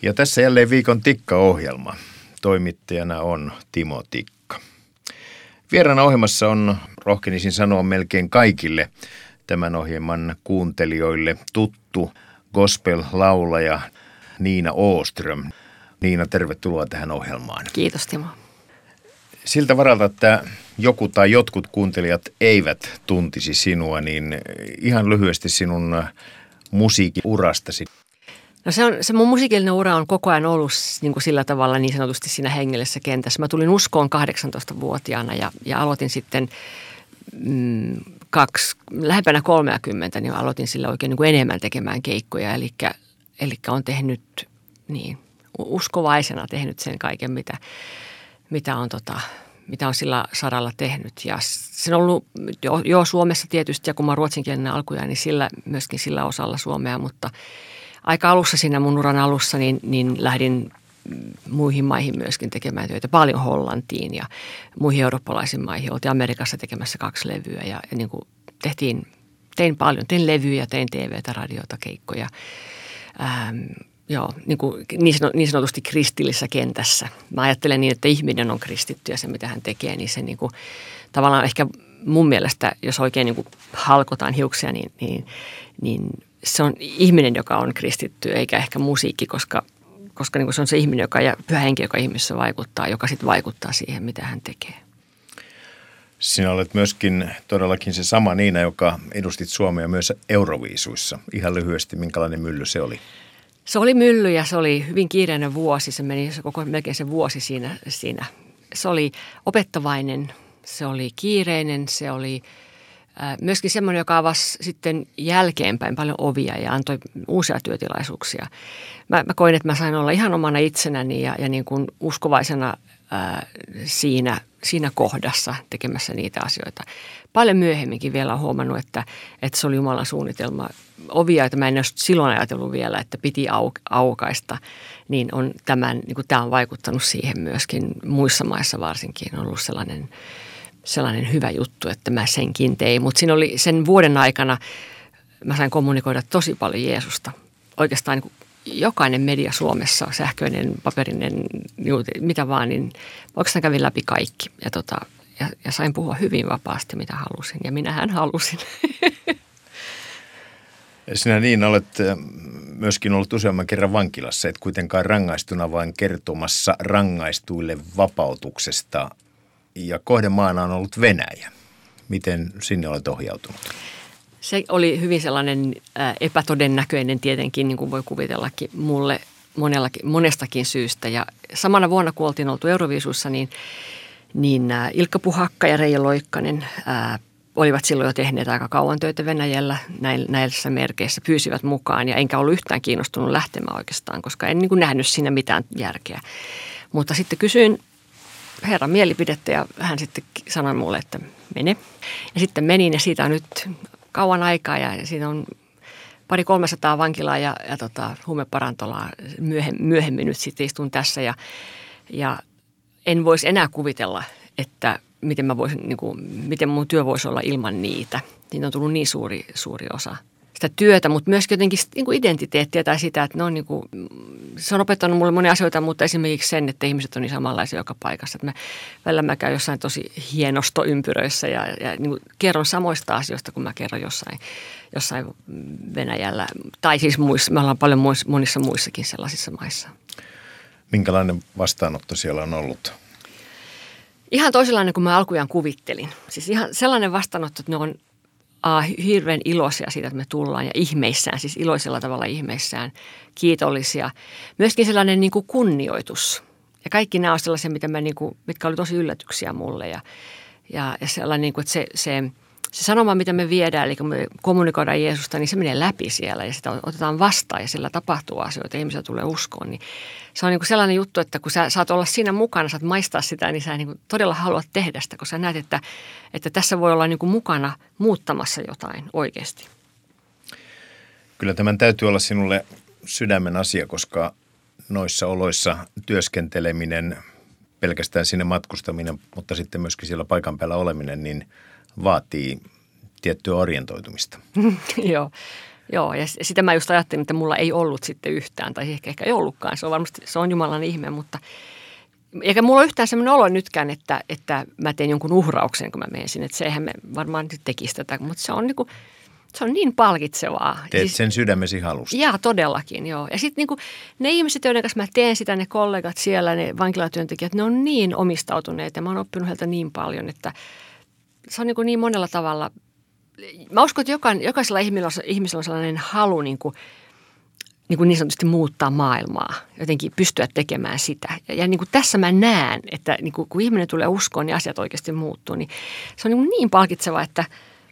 Ja tässä jälleen viikon Tikka-ohjelma. Toimittajana on Timo Tikka. Vieraana ohjelmassa on, rohkenisin sanoa melkein kaikille tämän ohjelman kuuntelijoille, tuttu gospel-laulaja Niina Åström. Niina, tervetuloa tähän ohjelmaan. Kiitos, Timo. Siltä varalta, että joku tai jotkut kuuntelijat eivät tuntisi sinua, niin ihan lyhyesti sinun musiikkiurastasi. No se mun musiikillinen ura on koko ajan ollut niin kuin sillä tavalla niin sanotusti siinä hengellisessä kentässä. Mä tulin uskoon 18-vuotiaana ja aloitin sitten lähempänä 30, niin aloitin sillä oikein niin kuin enemmän tekemään keikkoja. Eli on tehnyt niin uskovaisena tehnyt sen kaiken, mitä on sillä saralla tehnyt. Ja se on ollut jo Suomessa tietysti, ja kun mä oon ruotsinkielinen alkuja, niin myöskin sillä osalla Suomea, mutta aika alussa siinä mun uran alussa, niin lähdin muihin maihin myöskin tekemään töitä. Paljon Hollantiin ja muihin eurooppalaisiin maihin. Oltiin Amerikassa tekemässä 2 levyä ja niin kuin tein levyjä, tein TV:tä, radiota, keikkoja. Niin sanotusti kristillisessä kentässä. Mä ajattelen niin, että ihminen on kristitty ja se, mitä hän tekee, niin se niin kuin, tavallaan ehkä mun mielestä, jos oikein niin kuin halkotaan hiuksia, niin se on ihminen, joka on kristitty, eikä ehkä musiikki, koska niin kuin se on se ihminen, ja pyhä henki, joka ihmisessä vaikuttaa, joka sitten vaikuttaa siihen, mitä hän tekee. Sinä olet myöskin todellakin se sama Niina, joka edustit Suomea myös Euroviisuissa. Ihan lyhyesti, minkälainen mylly se oli? Se oli mylly ja se oli hyvin kiireinen vuosi. Se meni melkein se vuosi siinä. Se oli opettavainen, se oli kiireinen, se oli myöskin semmoinen, joka avasi sitten jälkeenpäin paljon ovia ja antoi uusia työtilaisuuksia. Mä koin, että mä sain olla ihan omana itsenäni ja niin kuin uskovaisena siinä kohdassa tekemässä niitä asioita. Paljon myöhemminkin vielä on huomannut, että se oli Jumalan suunnitelma. Ovia, joita mä en ole silloin ajatellut vielä, että piti aukaista, niin tämä on vaikuttanut siihen myöskin muissa maissa varsinkin. On ollut sellainen hyvä juttu, että mä senkin tein. Mutta siinä oli sen vuoden aikana, mä sain kommunikoida tosi paljon Jeesusta. Oikeastaan niin kuin jokainen media Suomessa, sähköinen, paperinen, mitä vaan, niin oikeastaan kävin läpi kaikki. Ja sain puhua hyvin vapaasti, mitä halusin. Ja minähän halusin. Sinä niin olet myöskin ollut useamman kerran vankilassa, et kuitenkaan rangaistuna, vaan kertomassa rangaistuille vapautuksesta. Ja kohdemaana on ollut Venäjä. Miten sinne olet ohjautunut? Se oli hyvin sellainen epätodennäköinen tietenkin, niin kuin voi kuvitellakin mulle monestakin syystä. Ja samana vuonna, kun oltiin oltu Euroviisussa, niin Ilkka Puhakka ja Reijo Loikkanen olivat silloin jo tehneet aika kauan töitä Venäjällä näissä merkeissä, pyysivät mukaan. Ja enkä ollut yhtään kiinnostunut lähtemään oikeastaan, koska en niin kuin nähnyt siinä mitään järkeä. Mutta sitten kysyin herran mielipidettä ja hän sitten sanoi mulle, että mene. Ja sitten menin ja siitä on nyt kauan aikaa ja siitä on 200-300 vankilaa ja huumeparantolaa. Myöhemmin nyt sitten istun tässä ja en voisi enää kuvitella, että miten mun työ voisi olla ilman niitä. Niin on tullut niin suuri osa sitä työtä, mutta myös jotenkin niin kuin identiteettiä tai sitä, että se on opettanut mulle monia asioita, mutta esimerkiksi sen, että ihmiset on niin samanlaisia joka paikassa. Että välillä mä käyn jossain tosi hienostoympyröissä ja niin kuin kerron samoista asioista, kun mä kerron jossain Venäjällä. Tai siis me ollaan paljon monissa muissakin sellaisissa maissa. Minkälainen vastaanotto siellä on ollut? Ihan toisenlainen kuin mä alkujaan kuvittelin. Siis ihan sellainen vastaanotto, että ne on hirveän iloisia siitä, että me tullaan ja ihmeissään, siis iloisella tavalla ihmeissään, kiitollisia. Myöskin sellainen niin kuin kunnioitus. Ja kaikki nämä on sellaisia, mitkä oli tosi yllätyksiä mulle. Ja sellainen, niin kuin, että se sanoma, mitä me viedään, eli kun me kommunikoidaan Jeesusta, niin se menee läpi siellä ja sitä otetaan vastaan ja sillä tapahtuu asioita, ihmisiä tulee uskoon. Niin se on niin kuin sellainen juttu, että kun sä saat olla siinä mukana, saat maistaa sitä, niin sä niin kuin todella haluat tehdä sitä, kun sä näet, että tässä voi olla niin kuin mukana muuttamassa jotain oikeasti. Kyllä tämän täytyy olla sinulle sydämen asia, koska noissa oloissa työskenteleminen, pelkästään sinne matkustaminen, mutta sitten myöskin siellä paikan päällä oleminen, niin vaatii tiettyä orientoitumista. Joo, Joo, ja sitä mä just ajattelin, että mulla ei ollut sitten yhtään, tai ehkä ei ollutkaan. Se on varmasti, se on Jumalan ihme, mutta eikä mulla ole yhtään sellainen olo nytkään, että mä teen jonkun uhrauksen, kun mä menen sinne. Että sehän me varmaan nyt tekisi tätä, mutta se on niin palkitsevaa. Teet sen sydämesi halusta. Jaa, todellakin, joo. Ja sitten niinku, ne ihmiset, joiden kanssa mä teen sitä, ne kollegat siellä, ne vankilatyöntekijät, ne on niin omistautuneet ja mä oon oppinut heiltä niin paljon, että se on niin monella tavalla. Mä uskon, että jokaisella ihmisellä on sellainen halu niin sanotusti muuttaa maailmaa, jotenkin pystyä tekemään sitä. Ja niin kuin tässä mä näen, että niin kuin, kun ihminen tulee uskoon, niin asiat oikeasti muuttuu, niin se on niin palkitseva, että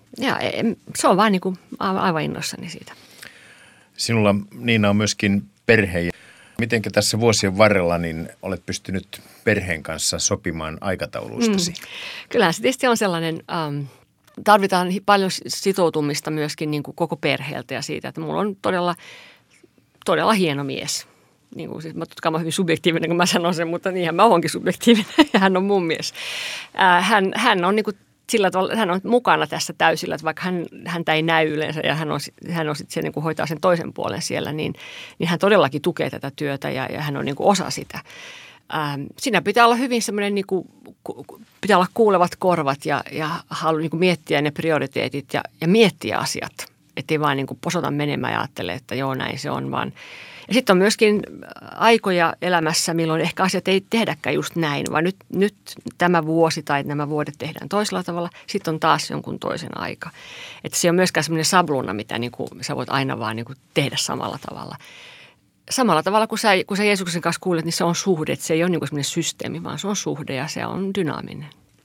se on vaan niin kuin aivan innoissani siitä. Sinulla, Niina, on myöskin perhe. Mitenkä tässä vuosien varrella niin olet pystynyt perheen kanssa sopimaan aikataulustasi? Kyllähän se tietysti on sellainen, tarvitaan paljon sitoutumista myöskin niin kuin koko perheeltä ja siitä, että mulla on todella hieno mies. Niin kuin, siis mä tutkaan, mä oon hyvin subjektiivinen, kun mä sanon sen, mutta niinhän mä oonkin subjektiivinen ja hän on mun mies. Hän on niin kuin sillä tavalla, hän on mukana tässä täysillä, että vaikka häntä ei näy yleensä ja hän on sitten se, niin kuin hoitaa sen toisen puolen siellä, niin hän todellakin tukee tätä työtä ja hän on niin kuin osa sitä. Siinä pitää olla hyvin semmoinen, niin kuin, pitää olla kuulevat korvat ja halu niin kuin miettiä ne prioriteetit ja miettiä asiat. Että ei vaan niin kuin posota menemään ja ajattele, että joo näin se on vaan. Ja sitten on myöskin aikoja elämässä, milloin ehkä asiat ei tehdäkään just näin, vaan nyt tämä vuosi tai nämä vuodet tehdään toisella tavalla. Sitten on taas jonkun toisen aika. Että se on myöskään semmoinen sabluuna, mitä niin kuin sä voit aina vaan niin kuin tehdä samalla tavalla. Samalla tavalla kun sä Jeesuksen kanssa kuulet, niin se on suhde. Että se ei ole niin kuin semmoinen systeemi, vaan se on suhde ja se on dynaaminen.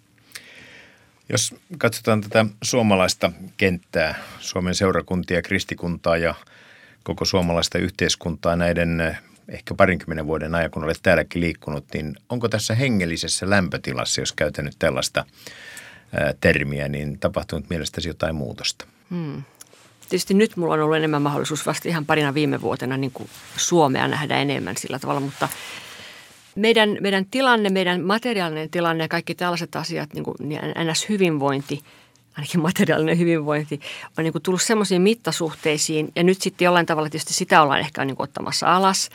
Jos katsotaan tätä suomalaista kenttää, Suomen seurakuntia, kristikuntaa ja koko suomalaista yhteiskuntaa näiden ehkä 20 vuoden ajan, kun olet täälläkin liikkunut, niin onko tässä hengellisessä lämpötilassa, jos käytän nyt tällaista termiä, niin tapahtunut mielestäsi jotain muutosta? Tietysti nyt mulla on ollut enemmän mahdollisuus vasta ihan parina viime vuotena niin kuin Suomea nähdä enemmän sillä tavalla, mutta meidän tilanne, meidän materiaalinen tilanne ja kaikki tällaiset asiat, niin kuin NS-hyvinvointi, ainakin materiaalinen hyvinvointi, on niin kuin tullut semmoisiin mittasuhteisiin ja nyt sitten jollain tavalla tietysti sitä ollaan ehkä niin kuin ottamassa alas,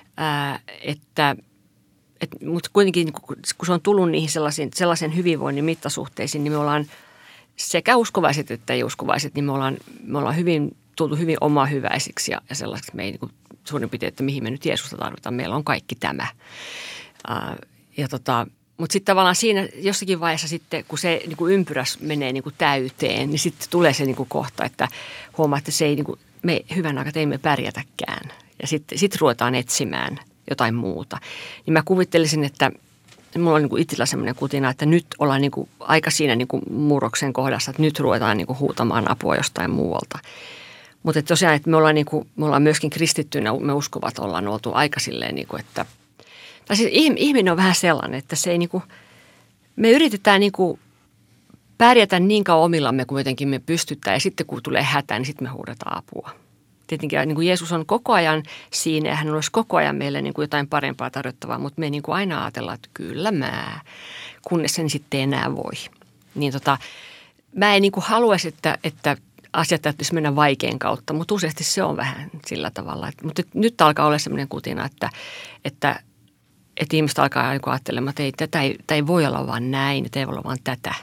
mutta kuitenkin niin kun se on tullut niihin sellaisen hyvinvoinnin mittasuhteisiin, niin me ollaan sekä uskovaiset että ei-uskovaiset, niin me ollaan tultu hyvin omahyväisiksi ja sellaiseksi, me ei niin kuin suurin piirtein, että mihin me nyt Jeesusta tarvitaan, meillä on kaikki tämä. Mutta sitten tavallaan siinä jossakin vaiheessa sitten, kun se niin kuin ympyräs menee niin kuin täyteen, niin sitten tulee se niin kuin kohta, että huomaa, että se ei niin kuin, me hyvän aikaa ei me pärjätäkään. Ja sitten ruvetaan etsimään jotain muuta. Niin mä kuvittelisin, että mulla on niin kuin itsellä semmoinen kutina, että nyt ollaan niin kuin aika siinä niin kuin murroksen kohdassa, että nyt ruvetaan niin kuin huutamaan apua jostain muualta. Mutta tosiaan, että me ollaan myöskin kristittyinä, me uskovat ollaan oltu aika silleen, niin kuin, että tai siis ihminen on vähän sellainen, että se ei niin kuin, me yritetään niin kuin pärjätä niin kauan omillamme, kuin jotenkin me pystytään. Ja sitten kun tulee hätä, niin sitten me huudetaan apua. Tietenkin niin kuin Jeesus on koko ajan siinä ja hän olisi koko ajan meille niin kuin jotain parempaa tarjottavaa, mutta me niin kuin aina ajatellaan, että kyllä kunnes sen sitten ei enää voi. Niin mä en niin kuin haluaisi, että asiat täytyisi mennä vaikean kautta, mutta useasti se on vähän sillä tavalla. Mutta nyt alkaa olla sellainen kutina, että ihmiset alkaa ajattelemaan, että tämä ei voi olla vaan näin, tämä ei voi olla vaan tätä.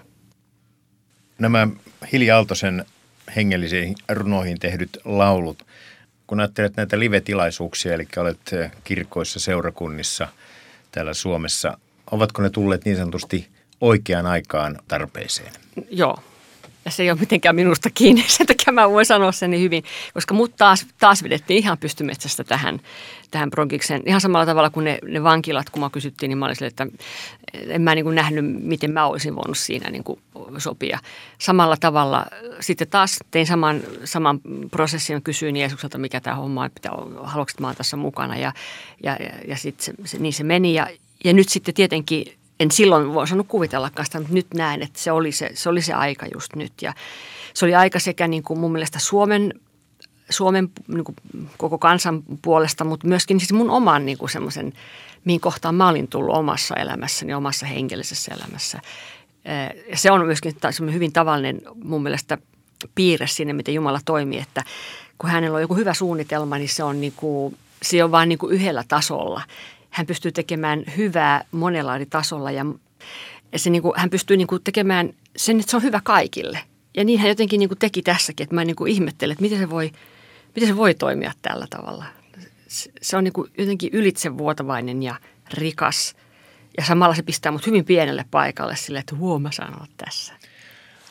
Nämä Hilja Aaltosen hengellisiin runoihin tehdyt laulut, kun ajattelet näitä live-tilaisuuksia, eli olet kirkoissa, seurakunnissa täällä Suomessa, ovatko ne tulleet niin sanotusti oikeaan aikaan tarpeeseen? Joo. Ja se ei ole mitenkään minusta kiinni, sen takia mä voin sanoa sen niin hyvin, koska mut taas vedettiin ihan pystymetsästä tähän Bronkikseen. Ihan samalla tavalla kuin ne vankilat, kun mä kysyttiin, niin mä olin sille, että en mä niin kuin nähnyt, miten mä olisin voinut siinä niin kuin sopia. Samalla tavalla sitten taas tein saman prosessin, kysyin Jeesukselta, mikä tämä homma on, haluatko, että mä oon tässä mukana. Ja sitten niin se meni ja nyt sitten tietenkin en silloin voinut kuvitellakaan sitä, mutta nyt näen, että se oli se aika just nyt. Ja se oli aika sekä niin kuin mun mielestä Suomen niin kuin koko kansan puolesta, mutta myöskin siis mun oman niin kuin semmoisen, mihin kohtaan mä olin tullut omassa elämässäni, omassa hengellisessä elämässä. Ja se on myöskin hyvin tavallinen mun mielestä piirre sinne, miten Jumala toimii, että kun hänellä on joku hyvä suunnitelma, niin se on vain niin kuin yhdellä tasolla. Hän pystyy tekemään hyvää monella eri tasolla ja se niin kuin, hän pystyy niin kuin tekemään sen, että se on hyvä kaikille. Ja niin hän jotenkin niin kuin teki tässäkin, että mä niin kuin ihmettelen, että miten se voi toimia tällä tavalla. Se on niin kuin jotenkin ylitsevuotavainen ja rikas ja samalla se pistää mut hyvin pienelle paikalle sille, että mä saan olla tässä.